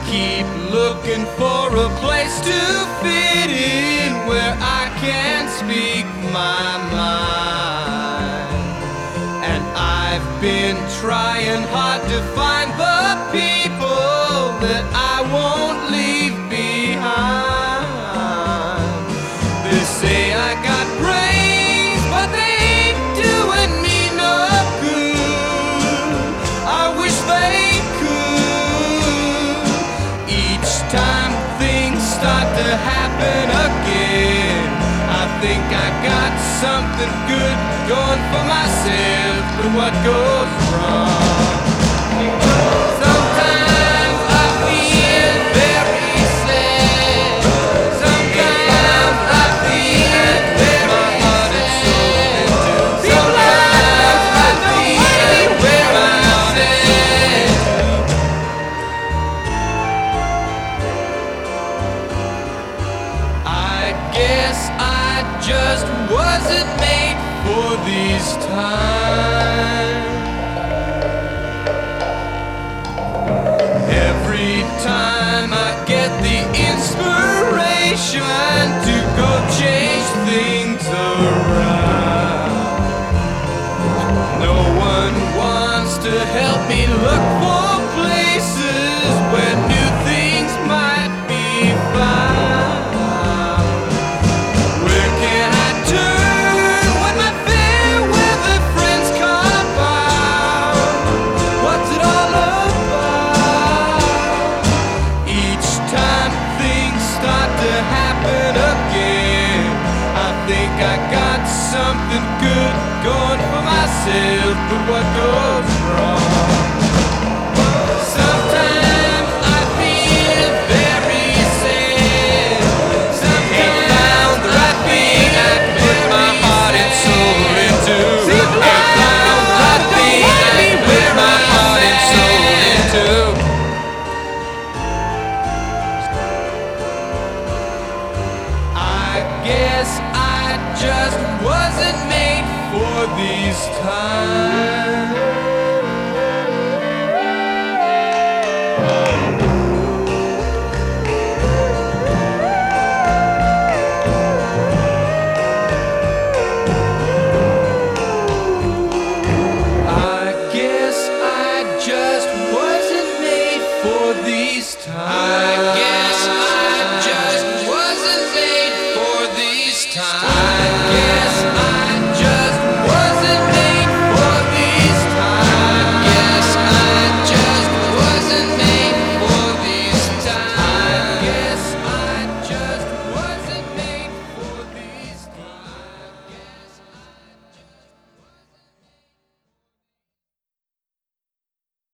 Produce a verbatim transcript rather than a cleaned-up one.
keep looking for a place to fit in where I can speak my mind. And I've been trying hard to find the people that I won't leave behind. They say I got brains, but they ain't doing me no good. I wish they could. Each time things start to happen again, I think I got something good going for myself, but what goes wrong? Sometimes I feel very sad. Sometimes I feel very sad. Sometimes I feel very sad. I guess I just wasn't made for these times. Every time I get the inspiration to go change things around, no one wants to help me look for places where new things might be found. Where can I turn when my fair weather friends come out? What's it all about? Each time things start to happen again, I think I got something good going for myself, but what goes wrong? Sometimes I feel very sad. Sometimes found the right thing I can put my heart and soul into. Ain't found the right thing I can put my heart and soul into. I guess I just wasn't made for these times. I guess I just wasn't made for these times. I guess I